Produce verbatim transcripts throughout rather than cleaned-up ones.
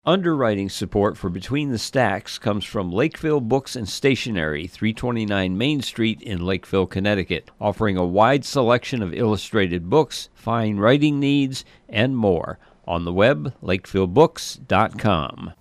Underwriting support for Between the Stacks comes from Lakeville Books and Stationery, three twenty-nine Main Street in Lakeville, Connecticut, offering a wide selection of illustrated books, fine writing needs, and more. On the web, lakeville books dot com.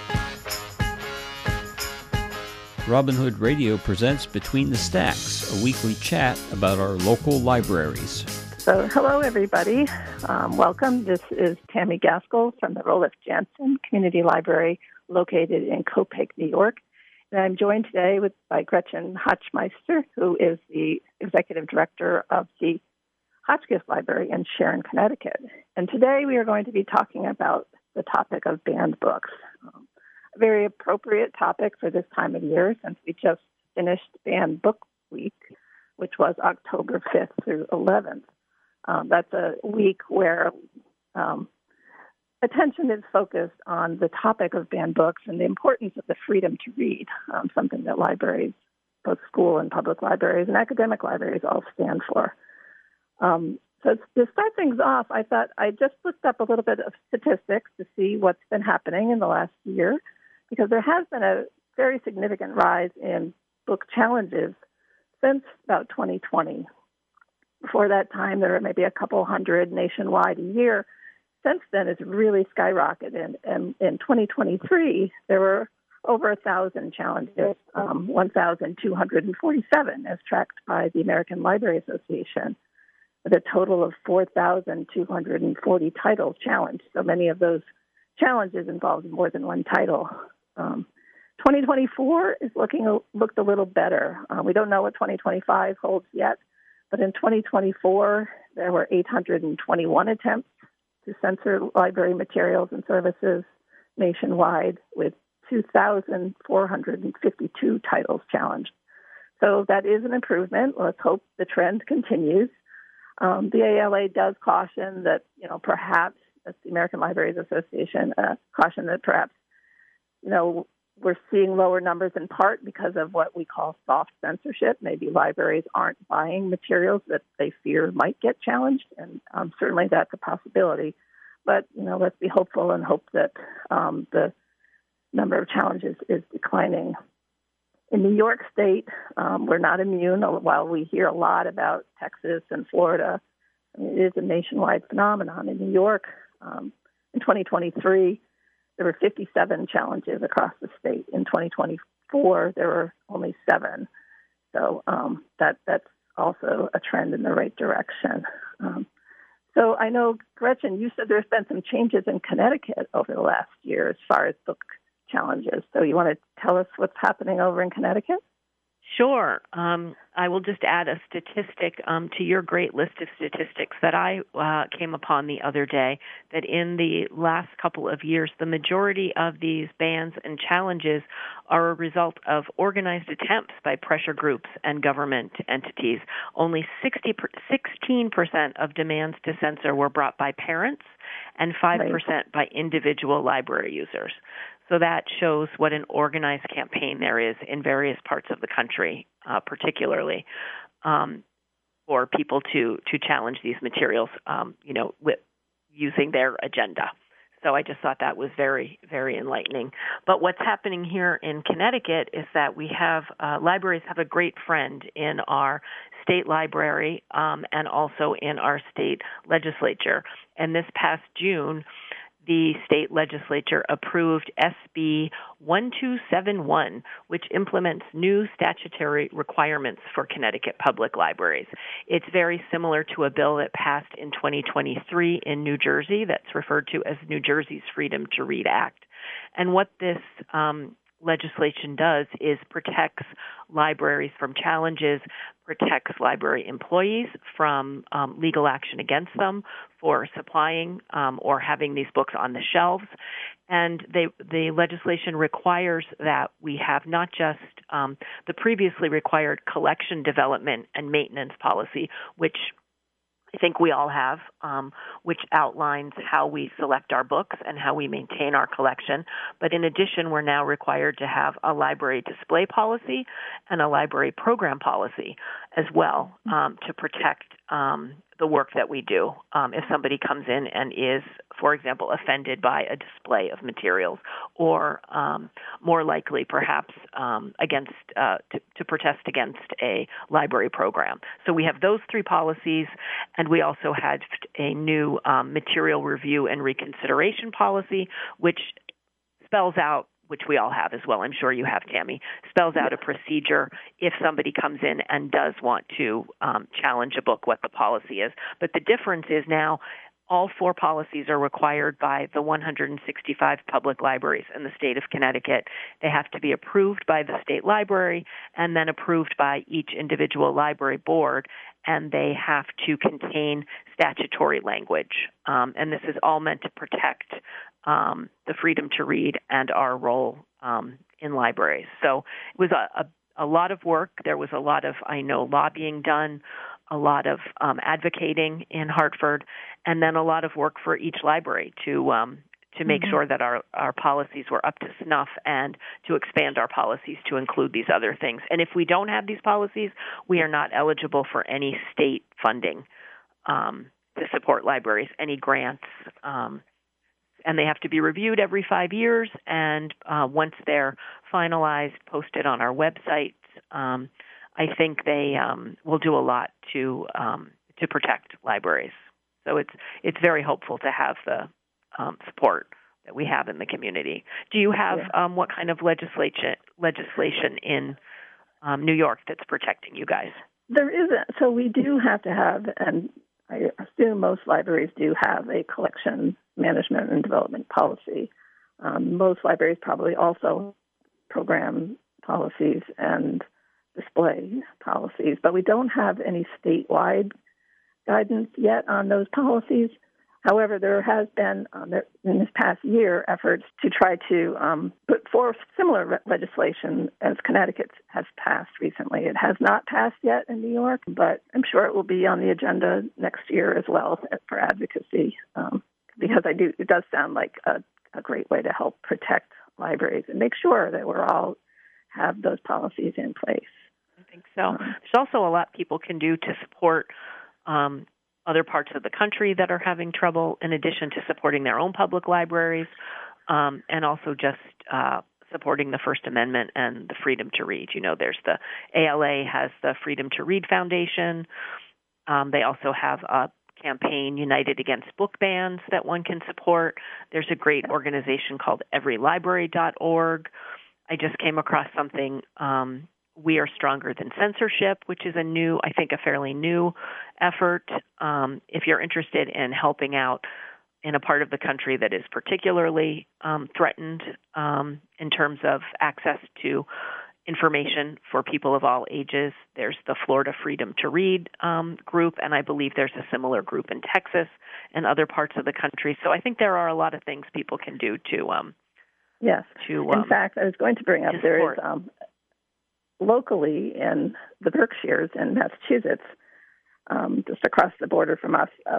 Robin Hood Radio presents Between the Stacks, a weekly chat about our local libraries. So, hello, everybody. Um, welcome. This is Tammy Gaskell from the Roeliffe Jansen Community Library located in Copiague, New York. And I'm joined today with by Gretchen Hotchmeister, who is the Executive Director of the Hotchkiss Library in Sharon, Connecticut. And today we are going to be talking about the topic of banned books. Um, a very appropriate topic for this time of year since we just finished Banned Book Week, which was October fifth through eleventh. Um, that's a week where um, attention is focused on the topic of banned books and the importance of the freedom to read, um, something that libraries, both school and public libraries and academic libraries, all stand for. Um, so to start things off, I thought I just looked up a little bit of statistics to see what's been happening in the last year, because there has been a very significant rise in book challenges since about twenty twenty. Before that time, there were maybe a couple hundred nationwide a year. Since then, it's really skyrocketed. And in twenty twenty-three, there were over one thousand challenges, um, one thousand two hundred forty-seven as tracked by the American Library Association, with a total of four thousand two hundred forty titles challenged. So many of those challenges involved more than one title. Um, twenty twenty-four is looking looked a little better. Uh, we don't know what twenty twenty-five holds yet. But in twenty twenty-four, there were eight hundred twenty-one attempts to censor library materials and services nationwide, with two thousand four hundred fifty-two titles challenged. So that is an improvement. Let's hope the trend continues. Um, the A L A does caution that, you know, perhaps, that's the American Libraries Association, uh, caution that perhaps, you know, we're seeing lower numbers in part because of what we call soft censorship. Maybe libraries aren't buying materials that they fear might get challenged, and um, certainly that's a possibility. But, you know, let's be hopeful and hope that um, the number of challenges is declining. In New York State, um, we're not immune. While we hear a lot about Texas and Florida, I mean, it is a nationwide phenomenon. In New York, um, in twenty twenty-three, there were fifty-seven challenges across the state. In twenty twenty-four, there were only seven. So um, that that's also a trend in the right direction. Um, so I know, Gretchen, you said there's been some changes in Connecticut over the last year as far as book challenges. So you want to tell us what's happening over in Connecticut? Sure. Um, I will just add a statistic um, to your great list of statistics that I uh, came upon the other day, that in the last couple of years, the majority of these bans and challenges are a result of organized attempts by pressure groups and government entities. Only sixty, sixteen percent of demands to censor were brought by parents and five percent by individual library users. So that shows what an organized campaign there is in various parts of the country, uh, particularly um, for people to, to challenge these materials, um, you know, with, using their agenda. So I just thought that was very, very enlightening. But what's happening here in Connecticut is that we have, uh, libraries have a great friend in our state library um, and also in our state legislature. And this past June, the state legislature approved S B one two seven one, which implements new statutory requirements for Connecticut public libraries. It's very similar to a bill that passed in twenty twenty-three in New Jersey that's referred to as New Jersey's Freedom to Read Act. And what this um, legislation does is protects libraries from challenges, protects library employees from um, legal action against them for supplying um, or having these books on the shelves. And they, the legislation requires that we have not just um, the previously required collection development and maintenance policy, which I think we all have, um, which outlines how we select our books and how we maintain our collection. But in addition, we're now required to have a library display policy and a library program policy as well um, to protect um, the work that we do. Um, if somebody comes in and is, for example, offended by a display of materials, or um, more likely, perhaps, um, against uh, to, to protest against a library program. So we have those three policies, and we also had a new um, material review and reconsideration policy, which spells out, which we all have as well, I'm sure you have, Tammy, spells out a procedure if somebody comes in and does want to um, challenge a book, what the policy is. But the difference is now all four policies are required by the one hundred sixty-five public libraries in the state of Connecticut. They have to be approved by the state library and then approved by each individual library board, and they have to contain statutory language. Um, and this is all meant to protect um, the freedom to read and our role um, in libraries. So it was a, a, a lot of work. There was a lot of, I know, lobbying done, a lot of um, advocating in Hartford, and then a lot of work for each library to um, to make mm-hmm. sure that our, our policies were up to snuff and to expand our policies to include these other things. And if we don't have these policies, we are not eligible for any state funding um, to support libraries, any grants. Um, and they have to be reviewed every five years, and uh, once they're finalized, posted on our website, um, I think they um, will do a lot to um, to protect libraries. So it's it's very hopeful to have the um, support that we have in the community. Do you have yeah. um, what kind of legislation legislation in um, New York that's protecting you guys? There isn't. So we do have to have, and I assume most libraries do have, a collection management and development policy. Um, most libraries probably also program policies and display policies, but we don't have any statewide guidance yet on those policies. However, there has been, um, there, in this past year, efforts to try to um, put forth similar re- legislation as Connecticut has passed recently. It has not passed yet in New York, but I'm sure it will be on the agenda next year as well for advocacy, um, because I do. It does sound like a, a great way to help protect libraries and make sure that we're all have those policies in place. I think so. Um, There's also a lot people can do to support um, other parts of the country that are having trouble, in addition to supporting their own public libraries, um, and also just uh, supporting the First Amendment and the freedom to read. You know, there's the A L A has the Freedom to Read Foundation. Um, they also have a campaign, United Against Book Bans, that one can support. There's a great organization called every library dot org. I just came across something, um, We Are Stronger Than Censorship, which is a new, I think a fairly new effort. Um, if you're interested in helping out in a part of the country that is particularly um, threatened um, in terms of access to information for people of all ages, there's the Florida Freedom to Read um, group, and I believe there's a similar group in Texas and other parts of the country. So I think there are a lot of things people can do to um, Yes. To, um, in fact, I was going to bring up to there is um, locally in the Berkshires in Massachusetts, um, just across the border from us, a,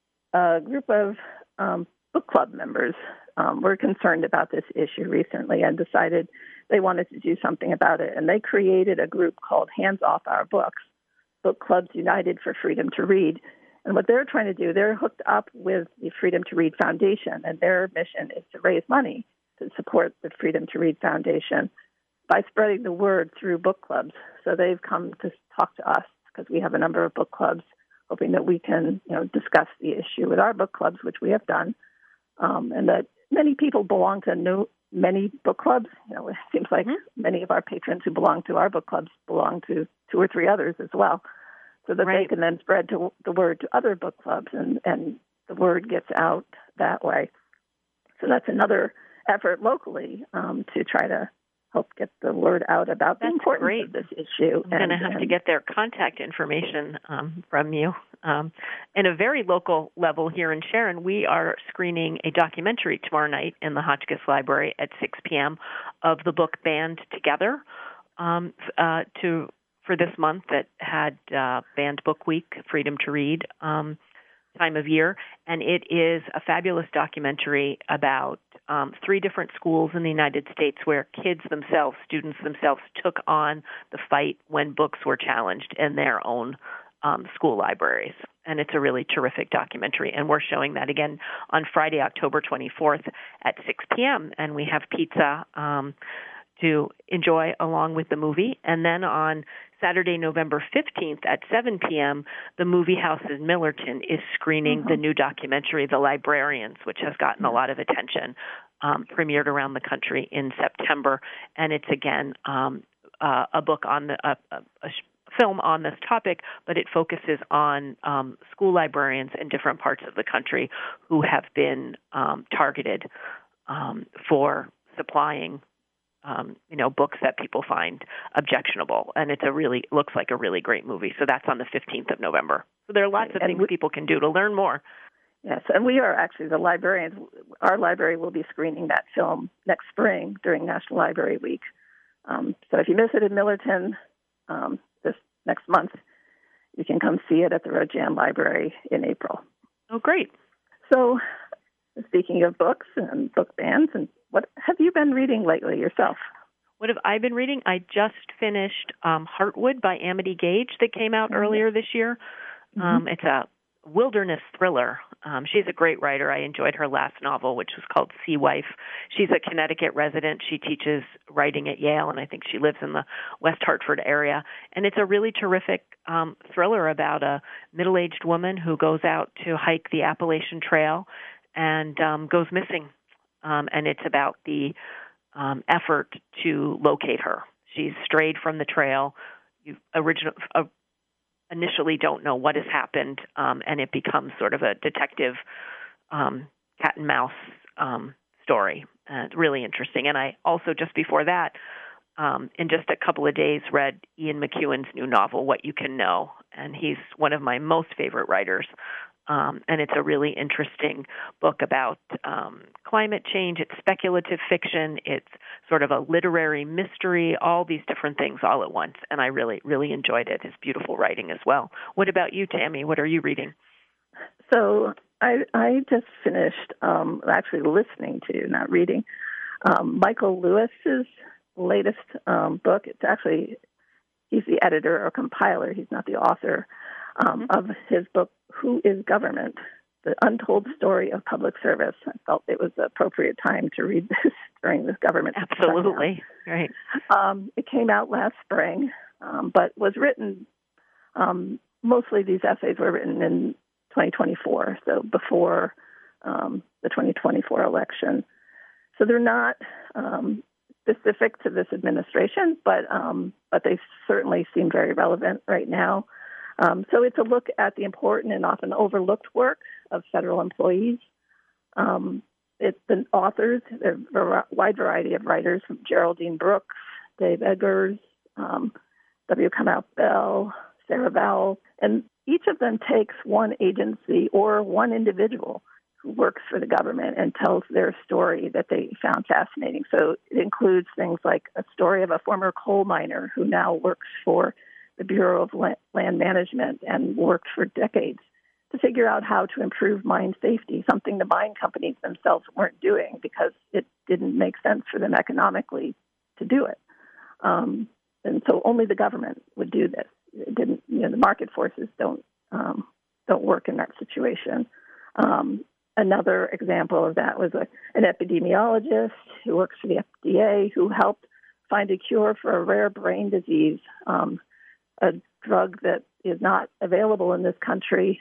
a group of um, book club members um, were concerned about this issue recently and decided they wanted to do something about it. And they created a group called Hands Off Our Books, Book Clubs United for Freedom to Read. And what they're trying to do, they're hooked up with the Freedom to Read Foundation, and their mission is to raise money to support the Freedom to Read Foundation by spreading the word through book clubs. So they've come to talk to us because we have a number of book clubs, hoping that we can, you know, discuss the issue with our book clubs, which we have done, um, and that many people belong to no, many book clubs. You know, it seems like mm-hmm. many of our patrons who belong to our book clubs belong to two or three others as well, so that right. they can then spread to the word to other book clubs, and, and the word gets out that way. So that's another effort locally um, to try to help get the word out about That's the importance great. of this issue. I'm going to have and, to get their contact information um, from you. Um, in a very local level here in Sharon, we are screening a documentary tomorrow night in the Hotchkiss Library at six p.m. of the book Band Together um, uh, to for this month that had uh, Banned Book Week, Freedom to Read um, time of year. And it is a fabulous documentary about um, three different schools in the United States where kids themselves, students themselves, took on the fight when books were challenged in their own um, school libraries. And it's a really terrific documentary. And we're showing that again on Friday, October twenty-fourth at six p.m. And we have pizza um, to enjoy along with the movie. And then on Saturday, November fifteenth at seven p.m., the Movie House in Millerton is screening mm-hmm. the new documentary, The Librarians, which has gotten a lot of attention, um, premiered around the country in September. And it's, again, um, uh, a book on the uh, a, a film on this topic, but it focuses on um, school librarians in different parts of the country who have been um, targeted um, for supplying Um, you know, books that people find objectionable, and it's a really looks like a really great movie. So that's on the fifteenth of November. So there are lots of and things we, people can do to learn more. Yes, and we are actually the librarians. Our library will be screening that film next spring during National Library Week. Um, so if you miss it in Millerton um, this next month, you can come see it at the Rojan Library in April. Oh, great! So, speaking of books and book bans, and what have you been reading lately yourself? What have I been reading? I just finished um, Heartwood by Amity Gage that came out mm-hmm. earlier this year. Mm-hmm. Um, it's a wilderness thriller. Um, she's a great writer. I enjoyed her last novel, which was called Sea Wife. She's a Connecticut resident. She teaches writing at Yale, and I think she lives in the West Hartford area. And it's a really terrific um, thriller about a middle-aged woman who goes out to hike the Appalachian Trail and um, goes missing. Um, and it's about the um, effort to locate her. She's strayed from the trail. You original, uh, initially don't know what has happened, um, and it becomes sort of a detective um, cat and mouse um, story. Uh, it's really interesting. And I also, just before that, um, in just a couple of days, read Ian McEwan's new novel, What You Can Know. And he's one of my most favorite writers. Um, and it's a really interesting book about um, climate change. It's speculative fiction. It's sort of a literary mystery, all these different things all at once. And I really, really enjoyed it. It's beautiful writing as well. What about you, Tammy? What are you reading? So I, I just finished um, actually listening to, not reading, um, Michael Lewis's latest um, book. It's actually, he's the editor or compiler. He's not the author um, mm-hmm. of his book, Who is Government? The Untold Story of Public Service. I felt it was the appropriate time to read this during this government. Absolutely. Right. Um, it came out last spring, um, but was written, um, mostly these essays were written in twenty twenty-four, so before um, the twenty twenty-four election. So they're not um, specific to this administration, but um, but they certainly seem very relevant right now. Um, so it's a look at the important and often overlooked work of federal employees. Um, it's the authors, a wide variety of writers, from Geraldine Brooks, Dave Eggers, um, W. Kamau Bell, Sarah Vowell, and each of them takes one agency or one individual who works for the government and tells their story that they found fascinating. So it includes things like a story of a former coal miner who now works for the Bureau of Land Management and worked for decades to figure out how to improve mine safety, something the mine companies themselves weren't doing because it didn't make sense for them economically to do it. Um, and so only the government would do this. It didn't, you know, the market forces don't um, don't work in that situation. Um, another example of that was a, an epidemiologist who works for the F D A who helped find a cure for a rare brain disease, um, a drug that is not available in this country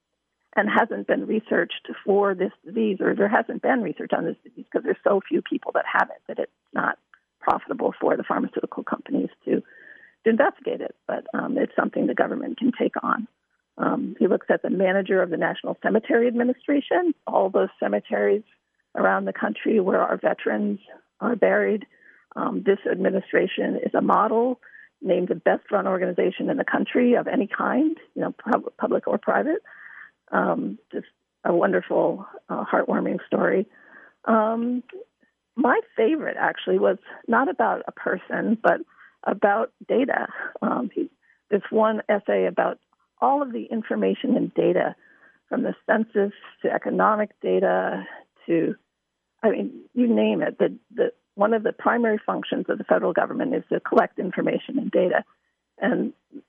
and hasn't been researched for this disease, or there hasn't been research on this disease because there's so few people that have it that it's not profitable for the pharmaceutical companies to, to investigate it. But um, it's something the government can take on. Um, he looks at the manager of the National Cemetery Administration, all those cemeteries around the country where our veterans are buried. Um, this administration is a model, named the best-run organization in the country of any kind, you know, pub- public or private. Um, just a wonderful, uh, heartwarming story. Um, my favorite, actually, was not about a person, but about data. Um, he, this one essay about all of the information and data, from the census to economic data to, I mean, you name it. The, the one of the primary functions of the federal government is to collect information and data. And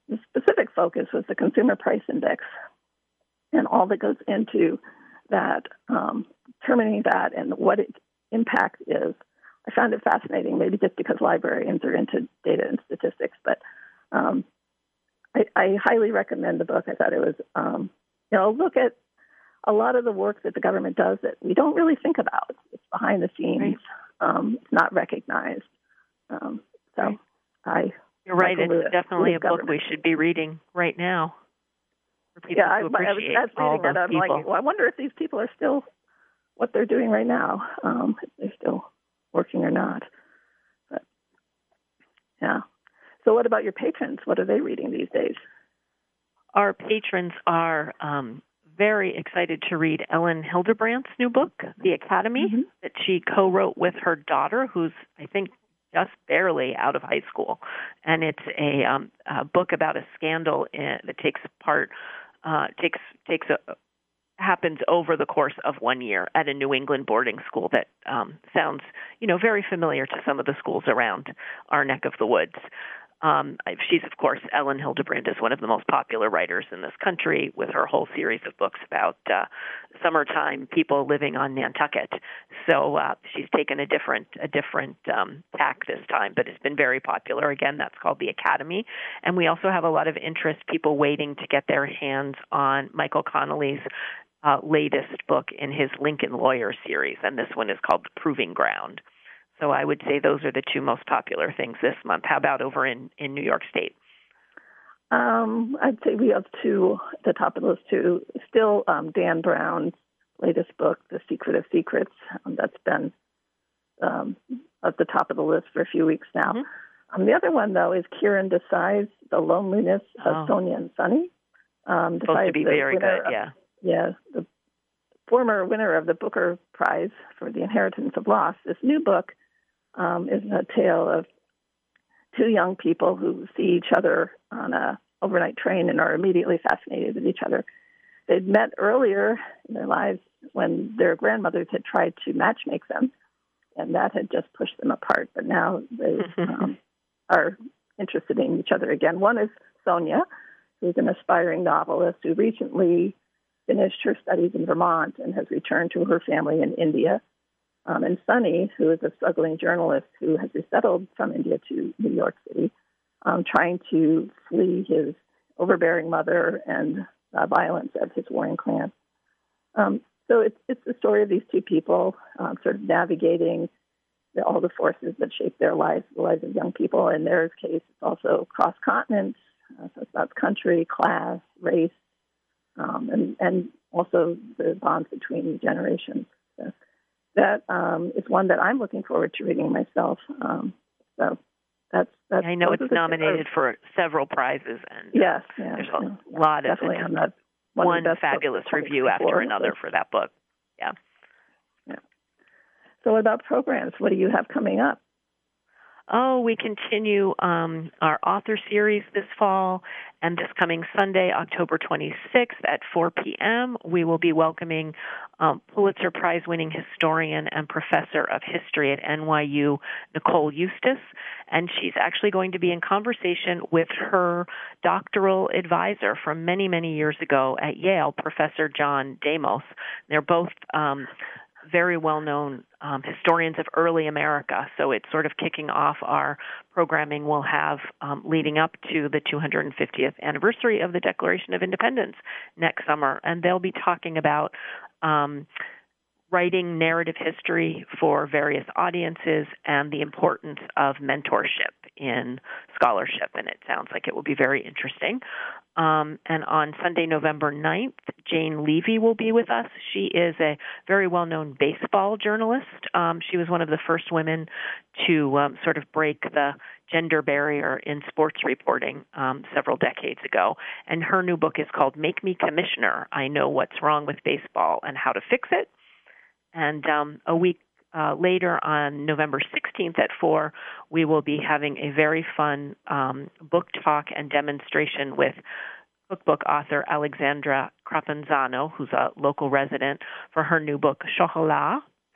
the specific focus was the Consumer Price Index and all that goes into that, um, determining that and what its impact is. I found it fascinating, maybe just because librarians are into data and statistics, but um, I, I highly recommend the book. I thought it was, um, you know, look at a lot of the work that the government does that we don't really think about. It's behind the scenes. Right. Um, it's not recognized. Um, so right. I... You're right. Michael it's Lewis, definitely a book we should be reading right now for people yeah, to appreciate I, I was, I was reading all that. I'm people. like, well, I wonder if these people are still what they're doing right now. Um, if they're still working or not. But yeah. So what about your patrons? What are they reading these days? Our patrons are um, very excited to read Ellen Hilderbrandt's new book, The Academy, mm-hmm. that she co-wrote with her daughter, who's, I think, just barely out of high school. And it's a, um, a book about a scandal in, that takes part, uh, takes takes a, happens over the course of one year at a New England boarding school that um, sounds, you know, very familiar to some of the schools around our neck of the woods. Um, she's, of course, Ellen Hildebrandt is one of the most popular writers in this country with her whole series of books about uh, summertime people living on Nantucket. So uh, she's taken a different a different um, tack this time, but it's been very popular. Again, that's called The Academy. And we also have a lot of interest, people waiting to get their hands on Michael Connelly's uh, latest book in his Lincoln Lawyer series, and this one is called The Proving Ground. So I would say those are the two most popular things this month. How about over in, in New York State? Um, I'd say we have two at the top of those two. Still um, Dan Brown's latest book, The Secret of Secrets. Um, that's been um, at the top of the list for a few weeks now. Mm-hmm. Um, the other one, though, is Kieran Desai's The Loneliness of oh. Sonia and Sonny. Um, Supposed to be very good, of, yeah. Yeah, the former winner of the Booker Prize for The Inheritance of Loss. This new book Um, is a tale of two young people who see each other on a overnight train and are immediately fascinated with each other. They'd met earlier in their lives when their grandmothers had tried to matchmake them, and that had just pushed them apart. But now they um, are interested in each other again. One is Sonia, who's an aspiring novelist who recently finished her studies in Vermont and has returned to her family in India. Um, and Sonny, who is a struggling journalist who has resettled from India to New York City, um, trying to flee his overbearing mother and uh, violence of his warring clan. Um, so it's it's the story of these two people um, sort of navigating the, all the forces that shape their lives, the lives of young people. In their case, it's also cross continents, uh, so it's about country, class, race, um, and, and also the bonds between generations. So that um, is one that I'm looking forward to reading myself. Um, so that's, that's I know it's nominated for several prizes, and yes, yeah, there's a yeah, lot of definitely it. Not one, one of fabulous review after another for that book. Yeah. Yeah. So what about programs? What do you have coming up? Oh, we continue um, our author series this fall, and this coming Sunday, October twenty-sixth at four p.m., we will be welcoming um, Pulitzer Prize-winning historian and professor of history at N Y U, Nicole Eustace, and she's actually going to be in conversation with her doctoral advisor from many, many years ago at Yale, Professor John Damos. They're both um, very well-known um, historians of early America. So it's sort of kicking off our programming we'll have um, leading up to the two hundred fiftieth anniversary of the Declaration of Independence next summer. And they'll be talking about um, writing narrative history for various audiences and the importance of mentorship in scholarship. And it sounds like it will be very interesting. Um, and on Sunday, November ninth, Jane Levy will be with us. She is a very well-known baseball journalist. Um, she was one of the first women to um, sort of break the gender barrier in sports reporting um, several decades ago. And her new book is called Make Me Commissioner. I Know What's Wrong with Baseball and How to Fix It. And um, a week uh, later, on November sixteenth at four, we will be having a very fun um, book talk and demonstration with cookbook author Alexandra Crapanzano, who's a local resident, for her new book, Chocolat,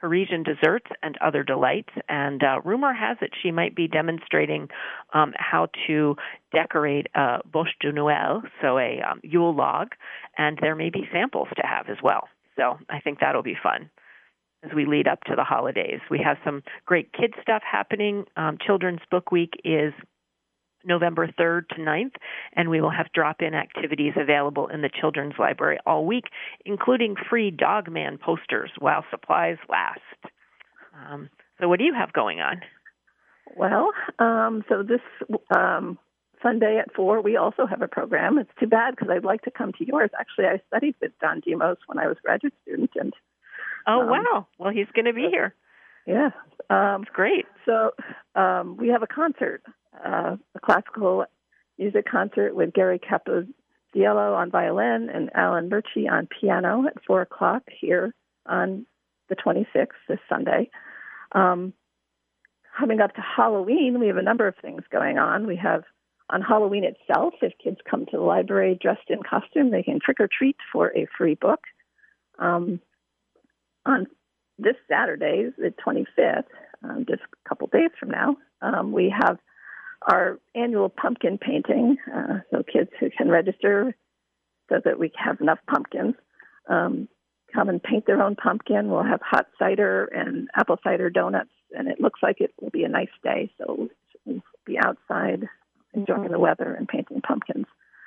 Parisian desserts and other delights. And uh, rumor has it she might be demonstrating um, how to decorate a bûche de Noël, so a um, Yule log, and there may be samples to have as well. So I think that'll be fun as we lead up to the holidays. We have some great kid stuff happening. Um, Children's Book Week is November third to ninth, and we will have drop-in activities available in the Children's Library all week, including free Dog Man posters while supplies last. Um, so what do you have going on? Well, um, so this um, Sunday at four, we also have a program. It's too bad because I'd like to come to yours. Actually, I studied with Don Demos when I was a graduate student. And Oh, um, wow. Well, he's going to be here. Yeah. Um, That's great. So um, we have a concert, uh, a classical music concert with Gary Capoziello on violin and Alan Murchie on piano at four o'clock here on the twenty-sixth, this Sunday. Um, coming up to Halloween, we have a number of things going on. We have on Halloween itself, if kids come to the library dressed in costume, they can trick or treat for a free book. Um, on this Saturday, the twenty-fifth, um, just a couple days from now, um, we have our annual pumpkin painting, uh, so kids who can register so that we have enough pumpkins um, come and paint their own pumpkin. We'll have hot cider and apple cider donuts, and it looks like it will be a nice day, so we'll be outside enjoying the weather and painting pumpkins.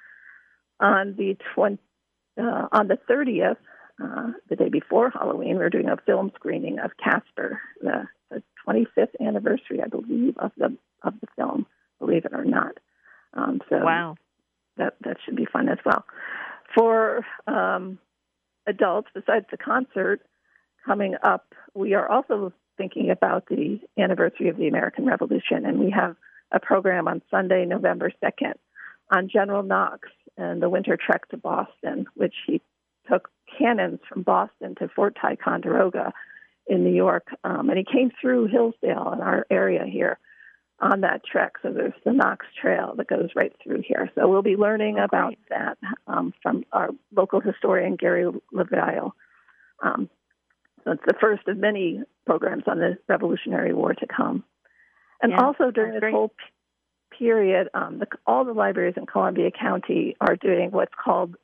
On the twenty, uh, on the thirtieth, uh, the day before Halloween, we're doing a film screening of Casper, the, the twenty-fifth anniversary, I believe, of the of the film. Believe it or not. Um, so wow, that that should be fun as well. For um, adults, besides the concert coming up, we are also thinking about the anniversary of the American Revolution, and we have a program on Sunday, November second, on General Knox and the winter trek to Boston, which he took cannons from Boston to Fort Ticonderoga in New York, um, and he came through Hillsdale in our area here on that trek. So there's the Knox Trail that goes right through here. So we'll be learning about that um, from our local historian, Gary LaValle. Um, so it's the first of many programs on the Revolutionary War to come. And yeah, also during this great. whole p- period, um, the, all the libraries in Columbia County are doing what's called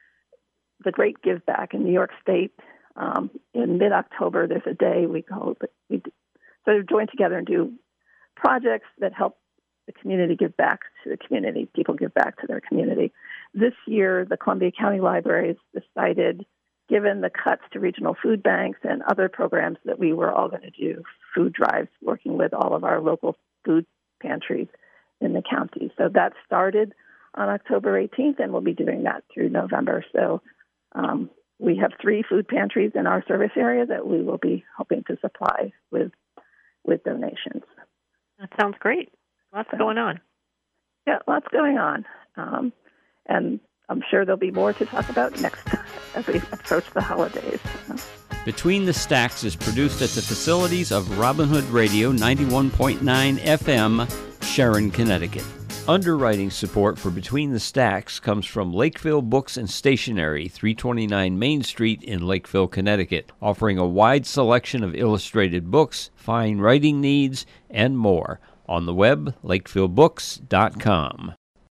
the Great Give Back in New York State. Um, in mid-October, there's a day we call it, we sort of join together and do projects that help the community give back to the community, people give back to their community. This year, the Columbia County Libraries decided, given the cuts to regional food banks and other programs, that we were all going to do food drives, working with all of our local food pantries in the county. So that started on October eighteenth, and we'll be doing that through November. So um, we have three food pantries in our service area that we will be hoping to supply with with donations. That sounds great. Lots so, going on. Yeah, lots going on. Um, and I'm sure there'll be more to talk about next time as we approach the holidays. Between the Stacks is produced at the facilities of Robin Hood Radio ninety-one point nine F M, Sharon, Connecticut. Underwriting support for Between the Stacks comes from Lakeville Books and Stationery, three twenty-nine Main Street in Lakeville, Connecticut, offering a wide selection of illustrated books, fine writing needs, and more. On the web, lakeville books dot com.